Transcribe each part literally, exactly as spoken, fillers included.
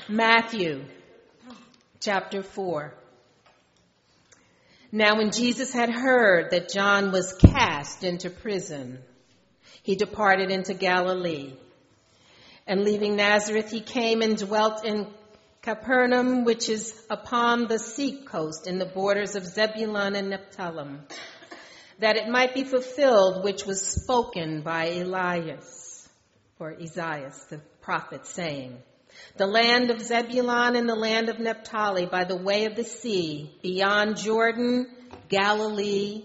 Matthew chapter four. Now when Jesus had heard that John was cast into prison, he departed into Galilee. And leaving Nazareth, he came and dwelt in Capernaum, which is upon the sea coast in the borders of Zebulun and Naphtali, that it might be fulfilled which was spoken by Elias, or Isaiah, the prophet, saying, the land of Zebulun and the land of Naphtali by the way of the sea, beyond Jordan, Galilee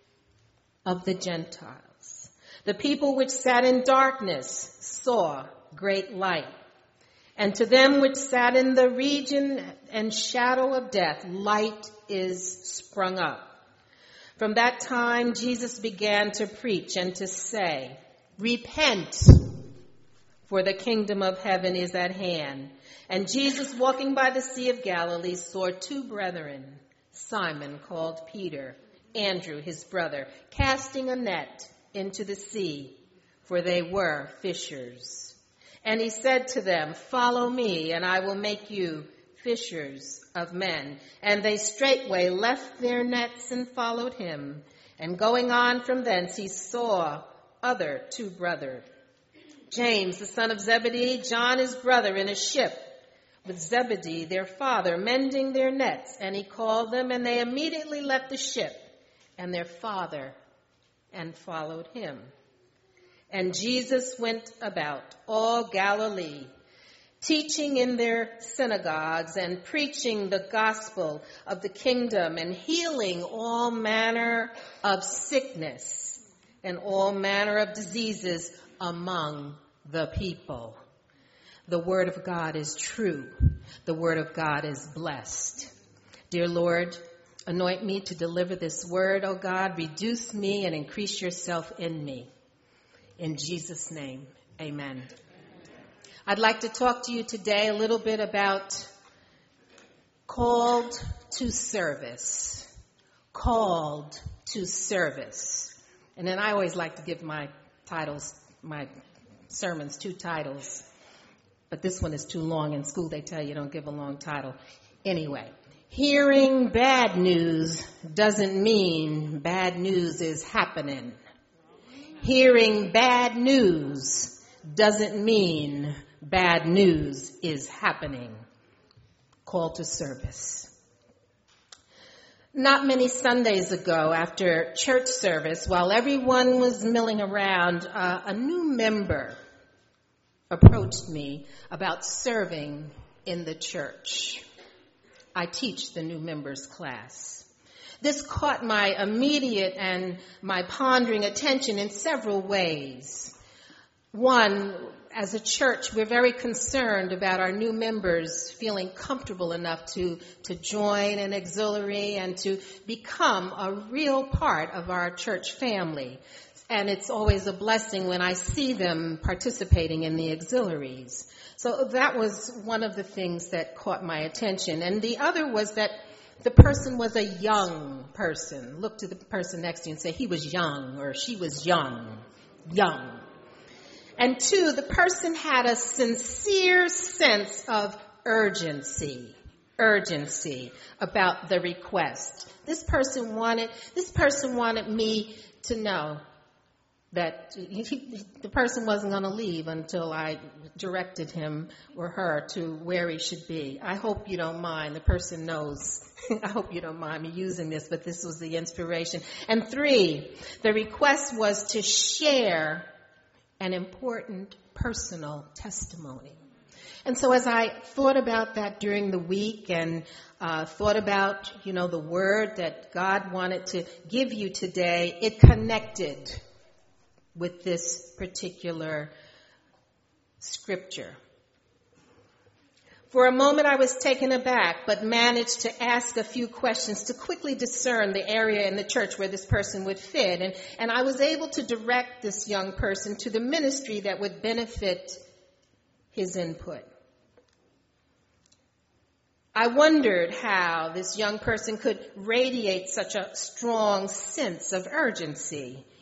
of the Gentiles. The people which sat in darkness saw great light. And to them which sat in the region and shadow of death, light is sprung up. From that time, Jesus began to preach and to say, repent, for the kingdom of heaven is at hand. And Jesus, walking by the Sea of Galilee, saw two brethren, Simon called Peter, Andrew his brother, casting a net into the sea, for they were fishers. And he said to them, follow me, and I will make you fishers of men. And they straightway left their nets and followed him. And going on from thence, he saw other two brothers, James, the son of Zebedee, John his brother, in a ship with Zebedee, their father, mending their nets. And he called them, and they immediately left the ship and their father and followed him. And Jesus went about all Galilee, teaching in their synagogues and preaching the gospel of the kingdom and healing all manner of sickness and all manner of diseases among the people. The word of God is true. The word of God is blessed. Dear Lord, anoint me to deliver this word, O God. Reduce me and increase yourself in me. In Jesus' name, amen. I'd like to talk to you today a little bit about called to service. Called to service. And then I always like to give my titles, my sermons, two titles. But this one is too long. In school, they tell you don't give a long title. Anyway, hearing bad news doesn't mean bad news is happening. Hearing bad news doesn't mean bad news is happening. Call to service. Not many Sundays ago, after church service, while everyone was milling around, uh, a new member approached me about serving in the church. I teach the new members class. This caught my immediate and my pondering attention in several ways. One, as a church, we're very concerned about our new members feeling comfortable enough to, to join an auxiliary and to become a real part of our church family. And it's always a blessing when I see them participating in the auxiliaries. So that was one of the things that caught my attention. And the other was that the person was a young person. Look to the person next to you and say, he was young, or she was young, young. And two, the person had a sincere sense of urgency, urgency about the request. This person wanted, this person wanted me to know that he, the person wasn't going to leave until I directed him or her to where he should be. I hope you don't mind. The person knows. I hope you don't mind me using this, but this was the inspiration. And three, the request was to share an important personal testimony. And so as I thought about that during the week and uh, thought about, you know, the word that God wanted to give you today, it connected with this particular scripture. For a moment I was taken aback, but managed to ask a few questions to quickly discern the area in the church where this person would fit. And, and I was able to direct this young person to the ministry that would benefit his input. I wondered how this young person could radiate such a strong sense of urgency.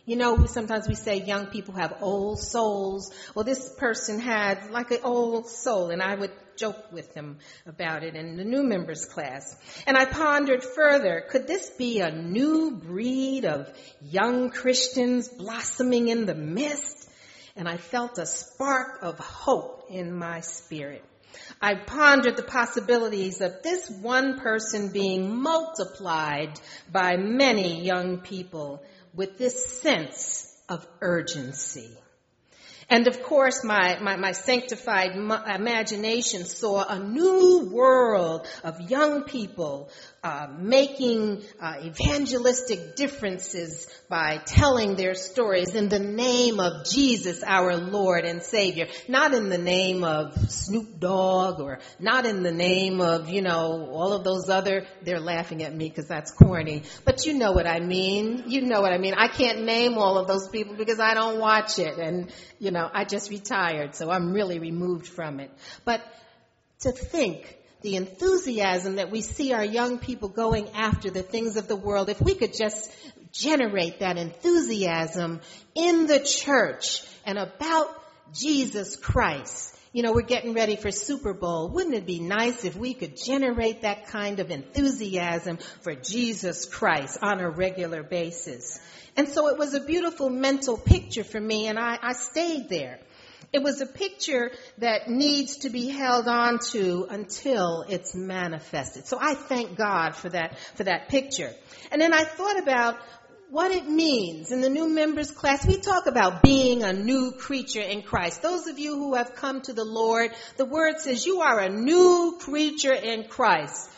You know, sometimes we say young people have old souls. Well, this person had like an old soul, and I would joke with them about it in the new members class. And I pondered further, could this be a new breed of young Christians blossoming in the mist? And I felt a spark of hope in my spirit. I pondered the possibilities of this one person being multiplied by many young people with this sense of urgency. And of course, my, my, my sanctified imagination saw a new world of young people uh, making uh, evangelistic differences by telling their stories in the name of Jesus, our Lord and Savior. Not in the name of Snoop Dogg, or not in the name of, you know, all of those other, they're laughing at me because that's corny. But you know what I mean. You know what I mean. I can't name all of those people because I don't watch it. And, you know, I just retired, so I'm really removed from it. But to think the enthusiasm that we see our young people going after the things of the world, if we could just generate that enthusiasm in the church and about Jesus Christ. You know, we're getting ready for Super Bowl. Wouldn't it be nice if we could generate that kind of enthusiasm for Jesus Christ on a regular basis? And so it was a beautiful mental picture for me, and I, I stayed there. It was a picture that needs to be held on to until it's manifested. So I thank God for that, for that picture. And then I thought about what it means. In the new members class, we talk about being a new creature in Christ. Those of you who have come to the Lord, the word says you are a new creature in Christ.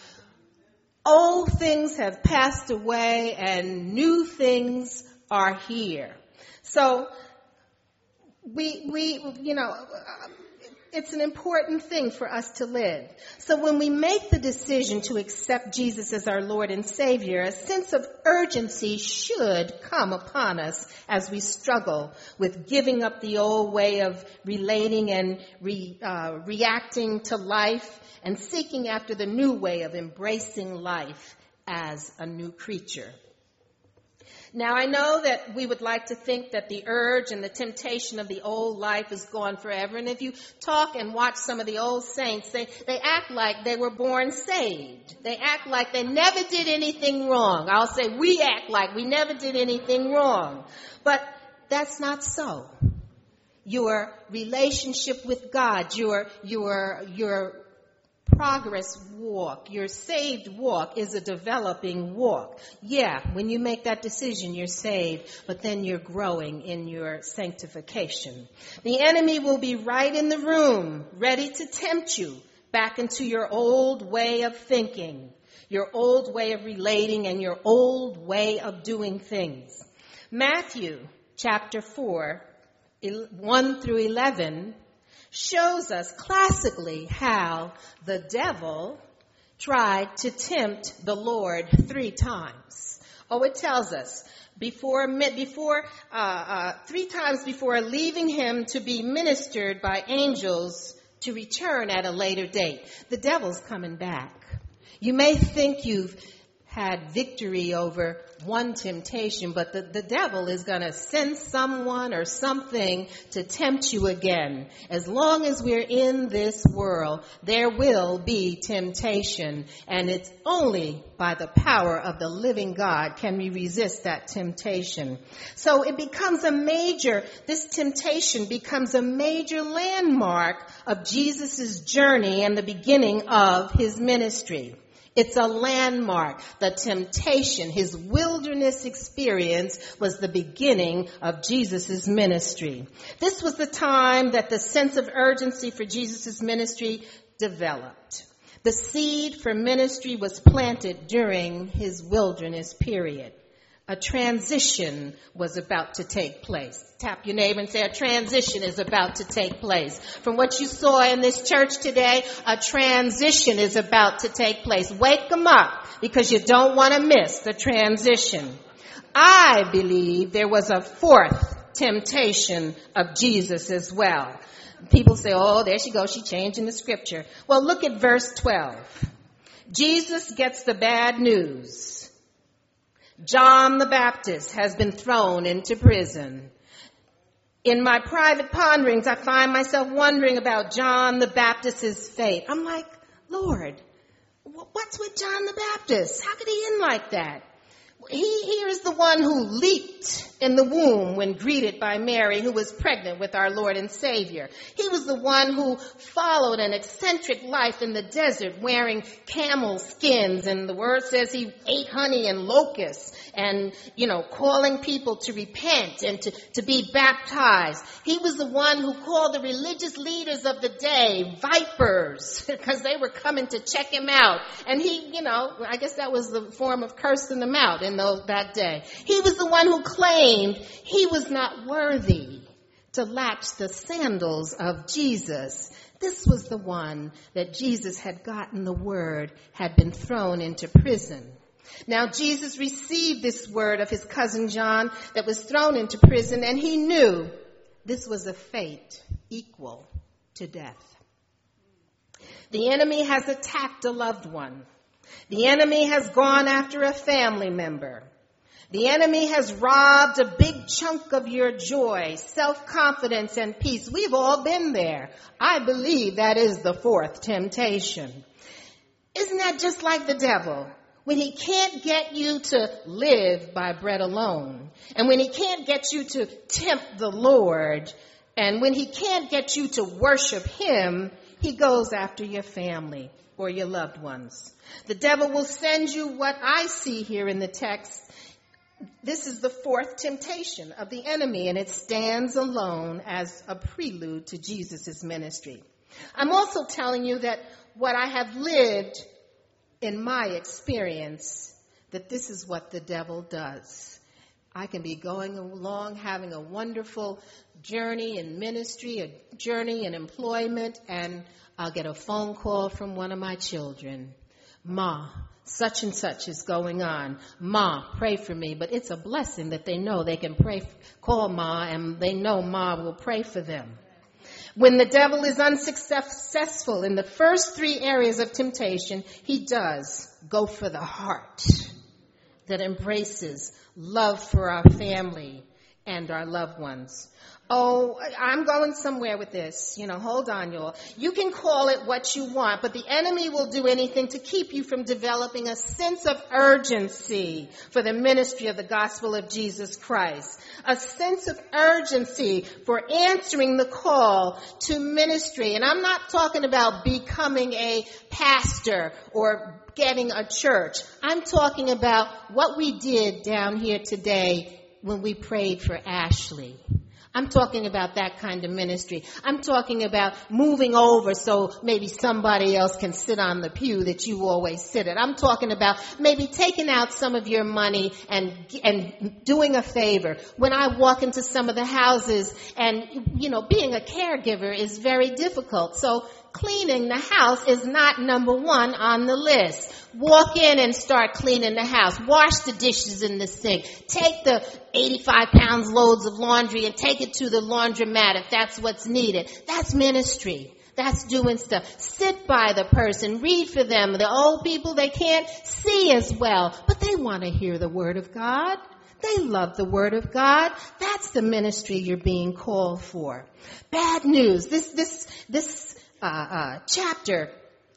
Old things have passed away and new things are here. So we, we, you know, it's an important thing for us to live. So when we make the decision to accept Jesus as our Lord and Savior, a sense of urgency should come upon us as we struggle with giving up the old way of relating and re, uh, reacting to life and seeking after the new way of embracing life as a new creature. Now, I know that we would like to think that the urge and the temptation of the old life is gone forever. And if you talk and watch some of the old saints, they, they act like they were born saved. They act like they never did anything wrong. I'll say we act like we never did anything wrong. But that's not so. Your relationship with God, your, your, your progress walk, your saved walk is a developing walk. Yeah, when you make that decision, you're saved, but then you're growing in your sanctification. The enemy will be right in the room, ready to tempt you back into your old way of thinking, your old way of relating, and your old way of doing things. Matthew chapter four, one through eleven, shows us classically how the devil tried to tempt the Lord three times. Oh, it tells us before, before, uh, uh, three times before leaving him to be ministered by angels to return at a later date. The devil's coming back. You may think you've had victory over one temptation, but the, the devil is going to send someone or something to tempt you again. As long as we're in this world, there will be temptation, and it's only by the power of the living God can we resist that temptation. So it becomes a major, this temptation becomes a major landmark of Jesus' journey and the beginning of his ministry. It's a landmark. The temptation, his wilderness experience, was the beginning of Jesus' ministry. This was the time that the sense of urgency for Jesus' ministry developed. The seed for ministry was planted during his wilderness period. A transition was about to take place. Tap your neighbor and say, a transition is about to take place. From what you saw in this church today, a transition is about to take place. Wake them up, because you don't want to miss the transition. I believe there was a fourth temptation of Jesus as well. People say, oh, there she goes, she changing the scripture. Well, look at verse twelve. Jesus gets the bad news. John the Baptist has been thrown into prison. In my private ponderings, I find myself wondering about John the Baptist's fate. I'm like, Lord, what's with John the Baptist? How could he end like that? He here is the one who leaped in the womb when greeted by Mary, who was pregnant with our Lord and Savior. He was the one who followed an eccentric life in the desert wearing camel skins, and the word says he ate honey and locusts and, you know, calling people to repent and to, to be baptized. He was the one who called the religious leaders of the day vipers because they were coming to check him out. And he, you know, I guess that was the form of cursing them out in those, that day. He was the one who claimed he was not worthy to latch the sandals of Jesus. This was the one that Jesus had gotten the word had been thrown into prison. Now Jesus received this word of his cousin John that was thrown into prison, and he knew this was a fate equal to death. The enemy has attacked a loved one. The enemy has gone after a family member. The enemy has robbed a big chunk of your joy, self-confidence, and peace. We've all been there. I believe that is the fourth temptation. Isn't that just like the devil? When he can't get you to live by bread alone, and when he can't get you to tempt the Lord, and when he can't get you to worship him, he goes after your family or your loved ones. The devil will send you what I see here in the text. This is the fourth temptation of the enemy, and it stands alone as a prelude to Jesus' ministry. I'm also telling you that what I have lived in my experience, that this is what the devil does. I can be going along, having a wonderful journey in ministry, a journey in employment, and I'll get a phone call from one of my children. Ma, such and such is going on. Ma, pray for me. But it's a blessing that they know they can pray, call Ma, and they know Ma will pray for them. When the devil is unsuccessful in the first three areas of temptation, he does go for the heart that embraces love for our family and our loved ones. Oh, I'm going somewhere with this. You know, hold on, y'all. You can call it what you want, but the enemy will do anything to keep you from developing a sense of urgency for the ministry of the gospel of Jesus Christ. A sense of urgency for answering the call to ministry. And I'm not talking about becoming a pastor or getting a church. I'm talking about what we did down here today when we prayed for Ashley. I'm talking about that kind of ministry. I'm talking about moving over so maybe somebody else can sit on the pew that you always sit at. I'm talking about maybe taking out some of your money and and doing a favor. When I walk into some of the houses, and, you know, being a caregiver is very difficult. So cleaning the house is not number one on the list. Walk in and start cleaning the house. Wash the dishes in the sink. Take the eighty-five pounds loads of laundry and take it to the laundromat if that's what's needed. That's ministry. That's doing stuff. Sit by the person. Read for them. The old people, they can't see as well, but they want to hear the word of God. They love the word of God. That's the ministry you're being called for. Bad news. This, this, this, uh, uh, chapter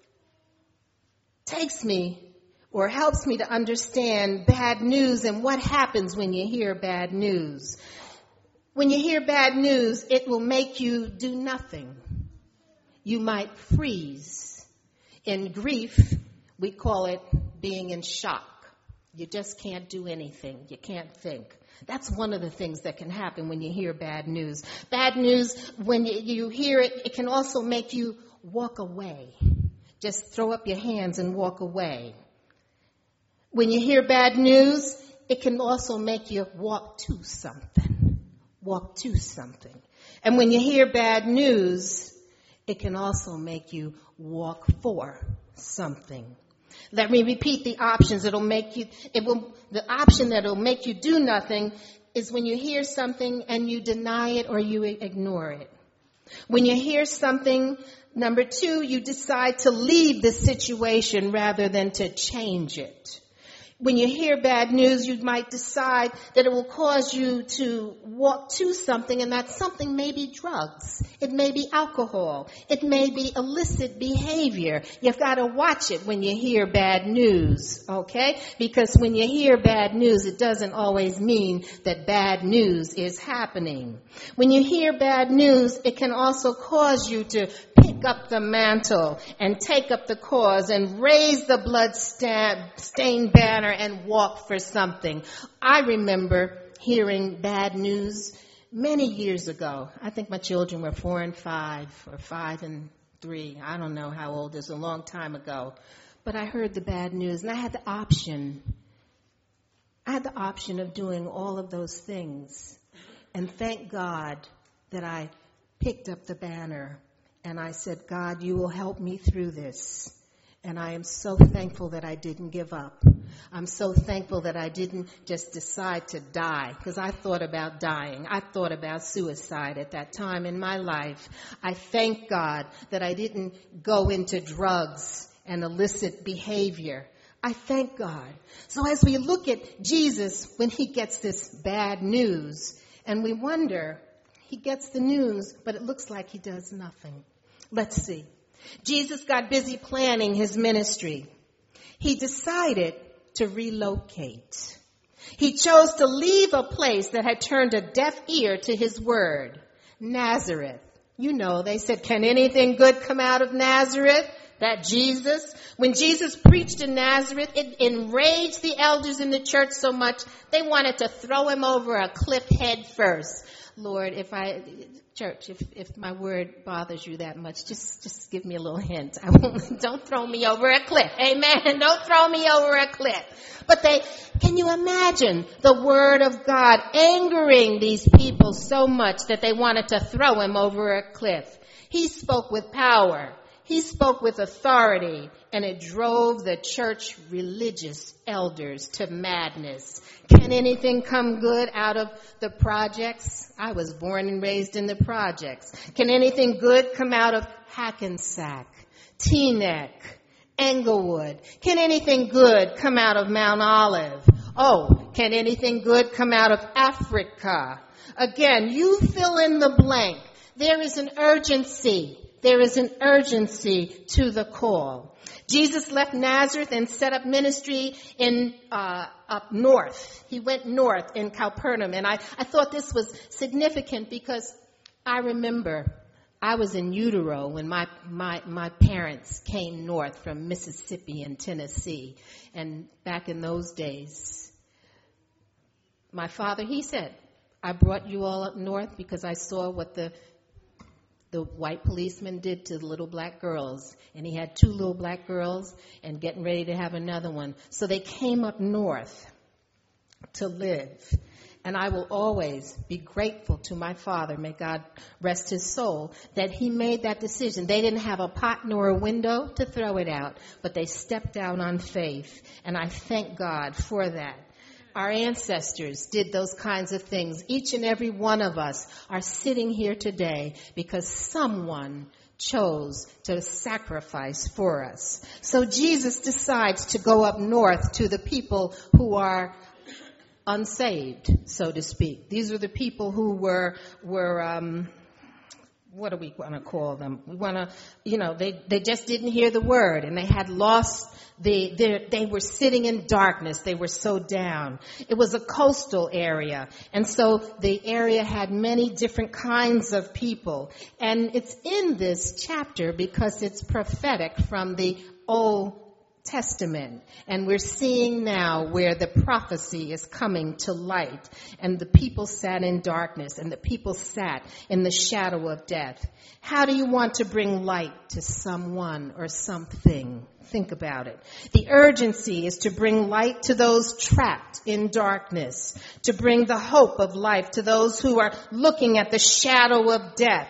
takes me or helps me to understand bad news and what happens when you hear bad news. When you hear bad news, it will make you do nothing. You might freeze. In grief, we call it being in shock. You just can't do anything. You can't think. That's one of the things that can happen when you hear bad news. Bad news, when you, you hear it, it can also make you walk away. Just throw up your hands and walk away. When you hear bad news, it can also make you walk to something. Walk to something. And when you hear bad news, it can also make you walk for something. Let me repeat the options. It'll make you, it will, the option that'll make you do nothing is when you hear something and you deny it or you ignore it. When you hear something, number two, you decide to leave the situation rather than to change it. When you hear bad news, you might decide that it will cause you to walk to something, and that something may be drugs. It may be alcohol. It may be illicit behavior. You've got to watch it when you hear bad news, okay? Because when you hear bad news, it doesn't always mean that bad news is happening. When you hear bad news, it can also cause you to pick up the mantle and take up the cause and raise the blood-stained banner and walk for something. I remember hearing bad news many years ago. I think my children were four and five, or five and three. I don't know how old. It's a long time ago. But I heard the bad news, and I had the option. I had the option of doing all of those things. And thank God that I picked up the banner, and I said, God, you will help me through this. And I am so thankful that I didn't give up. I'm so thankful that I didn't just decide to die, because I thought about dying. I thought about suicide at that time in my life. I thank God that I didn't go into drugs and illicit behavior. I thank God. So as we look at Jesus when he gets this bad news, and we wonder, he gets the news, but it looks like he does nothing. Let's see. Jesus got busy planning his ministry. He decided to relocate. He chose to leave a place that had turned a deaf ear to his word, Nazareth. You know, they said, can anything good come out of Nazareth? That Jesus, when Jesus preached in Nazareth, it enraged the elders in the church so much, they wanted to throw him over a cliff head first. Lord, if I, church, if, if my word bothers you that much, just, just give me a little hint. I won't, don't throw me over a cliff. Amen. Don't throw me over a cliff. But they, can you imagine the word of God angering these people so much that they wanted to throw him over a cliff? He spoke with power. He spoke with authority, and it drove the church religious elders to madness. Can anything come good out of the projects? I was born and raised in the projects. Can anything good come out of Hackensack, Teaneck, Englewood? Can anything good come out of Mount Olive? Oh, can anything good come out of Africa? Again, you fill in the blank. There is an urgency. There is an urgency to the call. Jesus left Nazareth and set up ministry in uh, up north. He went north in Capernaum. And I, I thought this was significant because I remember I was in utero when my, my, my parents came north from Mississippi and Tennessee. And back in those days, my father, he said, I brought you all up north because I saw what the the white policeman did to the little black girls. And he had two little black girls and getting ready to have another one. So they came up north to live. And I will always be grateful to my father, may God rest his soul, that he made that decision. They didn't have a pot nor a window to throw it out, but they stepped out on faith. And I thank God for that. Our ancestors did those kinds of things. Each and every one of us are sitting here today because someone chose to sacrifice for us. So Jesus decides to go up north to the people who are unsaved, so to speak. These are the people who were, were, um, what do we want to call them? We want to, you know, they, they just didn't hear the word, and they had lost the, they, they were sitting in darkness. They were so down. It was a coastal area. And so the area had many different kinds of people. And it's in this chapter because it's prophetic from the Old Testament. And we're seeing now where the prophecy is coming to light. And the people sat in darkness, and the people sat in the shadow of death. How do you want to bring light to someone or something? Think about it. The urgency is to bring light to those trapped in darkness, to bring the hope of life to those who are looking at the shadow of death.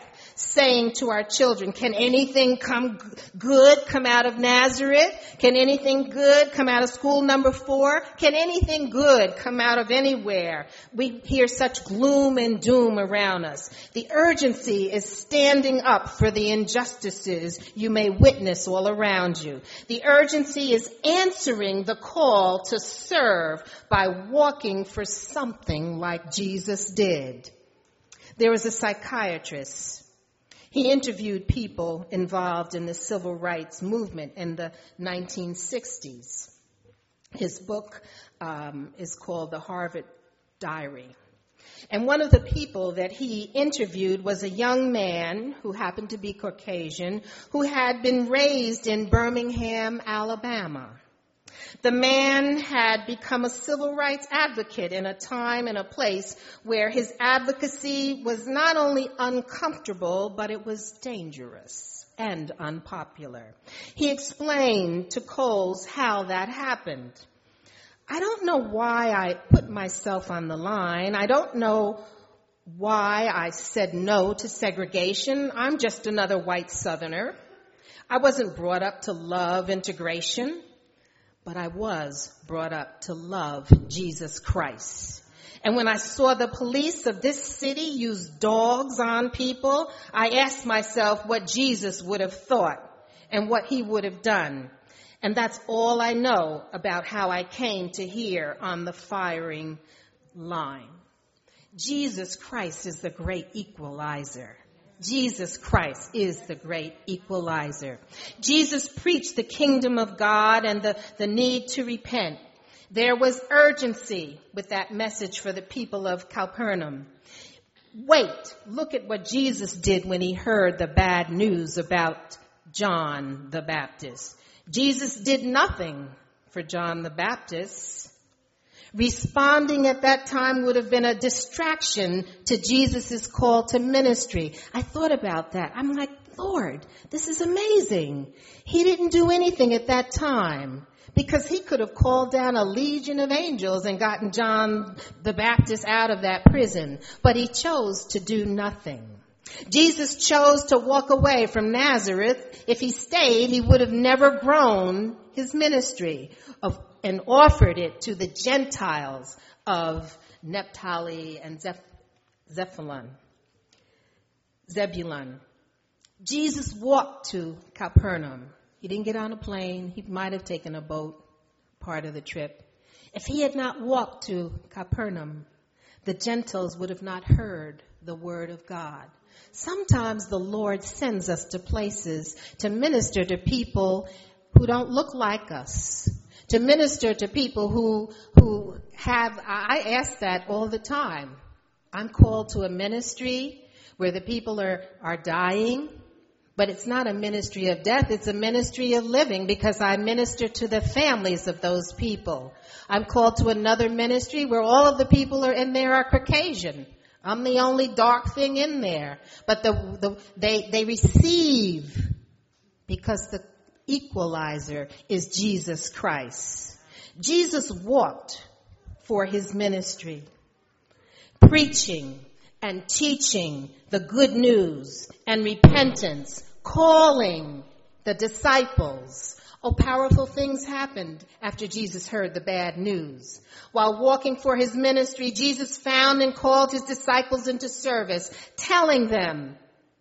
saying to our children, can anything come good come out of Nazareth? Can anything good come out of school number four? Can anything good come out of anywhere? We hear such gloom and doom around us. The urgency is standing up for the injustices you may witness all around you. The urgency is answering the call to serve by walking for something like Jesus did. There was a psychiatrist. He interviewed people involved in the civil rights movement in the nineteen sixties. His book um, is called The Harvard Diary. And one of the people that he interviewed was a young man who happened to be Caucasian, who had been raised in Birmingham, Alabama. The man had become a civil rights advocate in a time and a place where his advocacy was not only uncomfortable, but it was dangerous and unpopular. He explained to Coles how that happened. I don't know why I put myself on the line. I don't know why I said no to segregation. I'm just another white Southerner. I wasn't brought up to love integration. But I was brought up to love Jesus Christ. And when I saw the police of this city use dogs on people, I asked myself what Jesus would have thought and what he would have done. And that's all I know about how I came to here on the firing line. Jesus Christ is the great equalizer. Jesus Christ is the great equalizer. Jesus preached the kingdom of God and the, the need to repent. There was urgency with that message for the people of Capernaum. Wait, look at what Jesus did when he heard the bad news about John the Baptist. Jesus did nothing for John the Baptist. Responding at that time would have been a distraction to Jesus' call to ministry. I thought about that. I'm like, Lord, this is amazing. He didn't do anything at that time because he could have called down a legion of angels and gotten John the Baptist out of that prison. But he chose to do nothing. Jesus chose to walk away from Nazareth. If he stayed, he would have never grown his ministry of and offered it to the Gentiles of Naphtali and Zeph- Zebulun. Zebulun. Jesus walked to Capernaum. He didn't get on a plane. He might have taken a boat part of the trip. If he had not walked to Capernaum, the Gentiles would have not heard the word of God. Sometimes the Lord sends us to places to minister to people who don't look like us. To minister to people who who have, I ask that all the time. I'm called to a ministry where the people are, are dying, but it's not a ministry of death, it's a ministry of living because I minister to the families of those people. I'm called to another ministry where all of the people are in there are Caucasian. I'm the only dark thing in there. But the, the they they receive because the equalizer is Jesus Christ. Jesus walked for his ministry, preaching and teaching the good news and repentance, calling the disciples. Oh, powerful things happened after Jesus heard the bad news. While walking for his ministry, Jesus found and called his disciples into service, telling them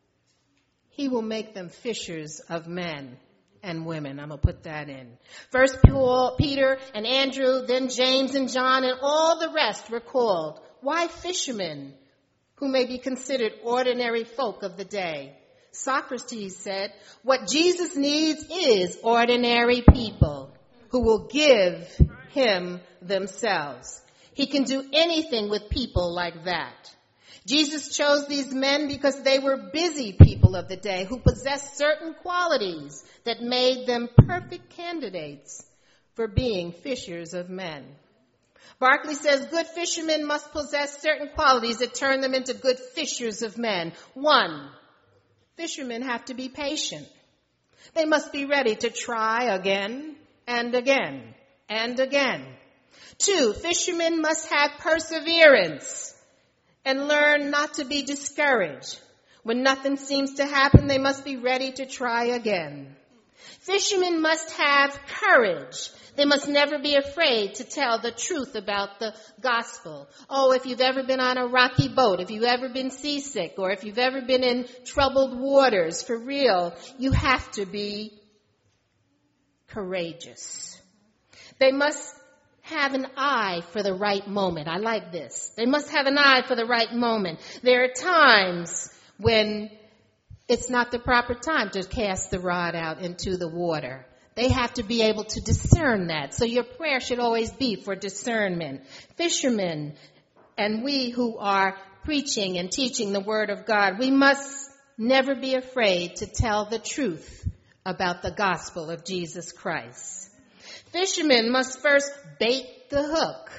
he will make them fishers of men and women. I'm going to put that in. First Paul, Peter and Andrew, then James and John, and all the rest were called. Why fishermen, who may be considered ordinary folk of the day? Socrates said, what Jesus needs is ordinary people who will give him themselves. He can do anything with people like that. Jesus chose these men because they were busy people of the day who possessed certain qualities that made them perfect candidates for being fishers of men. Barclay says good fishermen must possess certain qualities that turn them into good fishers of men. One, fishermen have to be patient. They must be ready to try again and again and again. Two, fishermen must have perseverance and learn not to be discouraged. When nothing seems to happen, they must be ready to try again. Fishermen must have courage. They must never be afraid to tell the truth about the gospel. Oh, if you've ever been on a rocky boat, if you've ever been seasick, or if you've ever been in troubled waters, for real, you have to be courageous. They must have an eye for the right moment. I like this. They must have an eye for the right moment. There are times when it's not the proper time to cast the rod out into the water. They have to be able to discern that. So your prayer should always be for discernment. Fishermen and we who are preaching and teaching the word of God, we must never be afraid to tell the truth about the gospel of Jesus Christ. Fishermen must first bait the hook.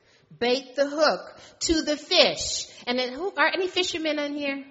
Bait the hook to the fish. And then who are any fishermen in here?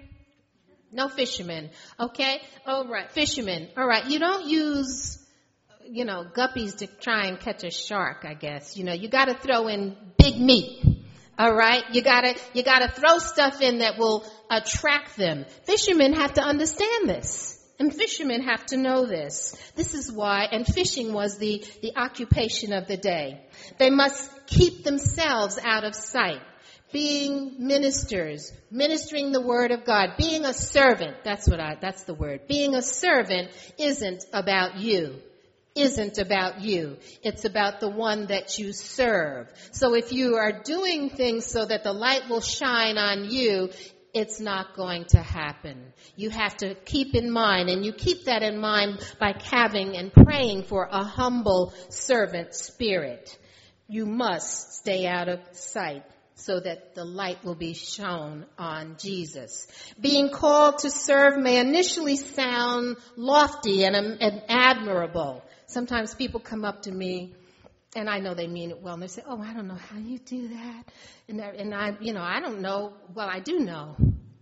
No fishermen. Okay? All right. Fishermen. All right. You don't use, you know, guppies to try and catch a shark, I guess. You know, you got to throw in big meat. All right? You got to you got to throw stuff in that will attract them. Fishermen have to understand this. And fishermen have to know this. This is why, and fishing was the, the occupation of the day. They must keep themselves out of sight. Being ministers, ministering the word of God, being a servant, that's what I, that's the word. Being a servant isn't about you, isn't about you. It's about the one that you serve. So if you are doing things so that the light will shine on you, it's not going to happen. You have to keep in mind, and you keep that in mind by having and praying for a humble servant spirit. You must stay out of sight so that the light will be shown on Jesus. Being called to serve may initially sound lofty and, um, and admirable. Sometimes people come up to me, and I know they mean it well, and they say, oh, I don't know how you do that. And, and I, you know, I don't know. Well, I do know.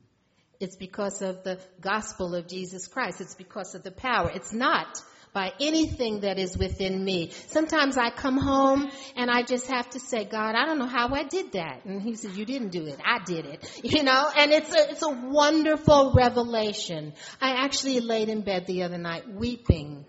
It's because of the gospel of Jesus Christ. It's because of the power. It's not by anything that is within me. Sometimes I come home and I just have to say, God, I don't know how I did that. And he says, you didn't do it. I did it. You know, and it's a, it's a wonderful revelation. I actually laid in bed the other night weeping,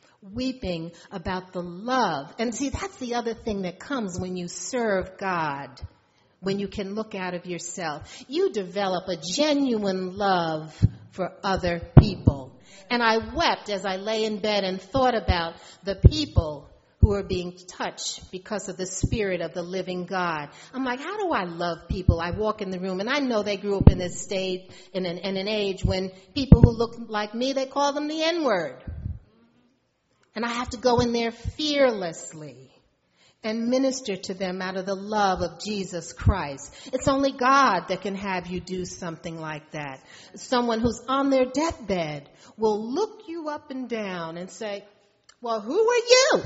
weeping about the love. And see, that's the other thing that comes when you serve God. When you can look out of yourself, you develop a genuine love for other people. And I wept as I lay in bed and thought about the people who are being touched because of the Spirit of the living God. I'm like, how do I love people? I walk in the room, and I know they grew up in this state, in an, in an age when people who look like me, they call them the N-word. And I have to go in there fearlessly and minister to them out of the love of Jesus Christ. It's only God that can have you do something like that. Someone who's on their deathbed will look you up and down and say, well, who are you?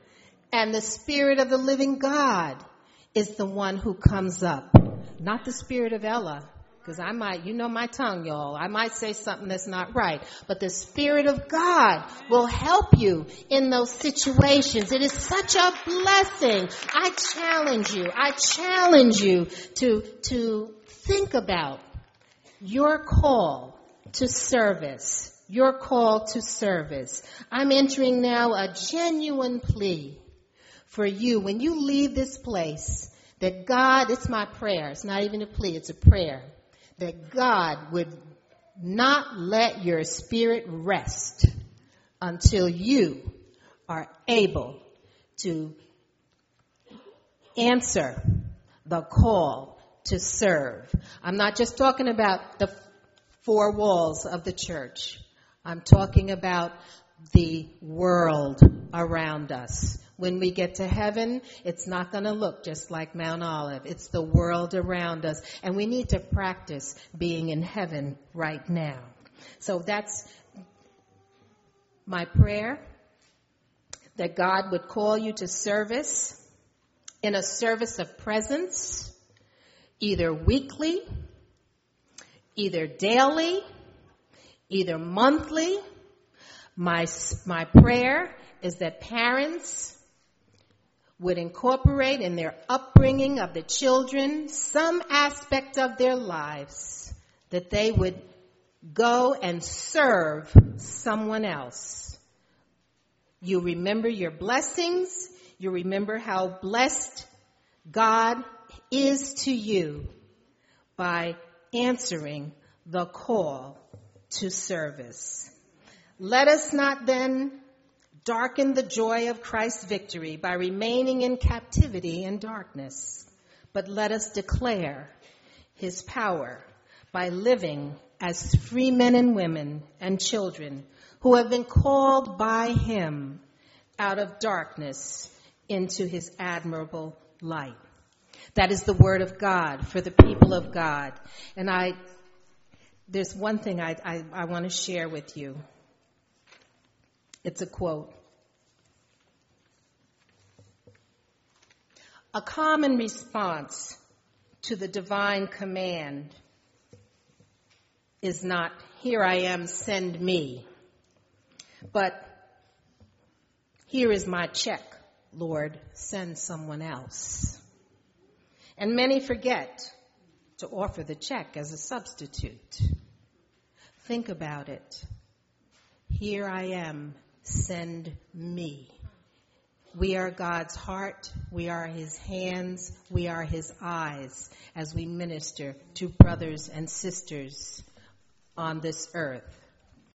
And the Spirit of the living God is the one who comes up, not the spirit of Ella. Because I might, you know my tongue, y'all. I might say something that's not right. But the Spirit of God will help you in those situations. It is such a blessing. I challenge you. I challenge you to, to think about your call to service. Your call to service. I'm entering now a genuine plea for you. When you leave this place, that God, it's my prayer. It's not even a plea, it's a prayer. That God would not let your spirit rest until you are able to answer the call to serve. I'm not just talking about the four walls of the church. I'm talking about the world around us. When we get to heaven, it's not going to look just like Mount Olive. It's the world around us. And we need to practice being in heaven right now. So that's my prayer, that God would call you to service, in a service of presence, either weekly, either daily, either monthly. My, my prayer is that parents would incorporate in their upbringing of the children some aspect of their lives, that they would Go and serve someone else. You remember your blessings. You remember how blessed God is to you by answering the call to service. Let us not then darken the joy of Christ's victory by remaining in captivity and darkness, but let us declare his power by living as free men and women and children who have been called by him out of darkness into his admirable light. That is the word of God for the people of God. And I, there's one thing I, I, I want to share with you. It's a quote. A common response to the divine command is not, here I am, send me, but here is my check, Lord, send someone else. And many forget to offer the check as a substitute. Think about it. Here I am, send me. We are God's heart, we are his hands, we are his eyes as we minister to brothers and sisters on this earth.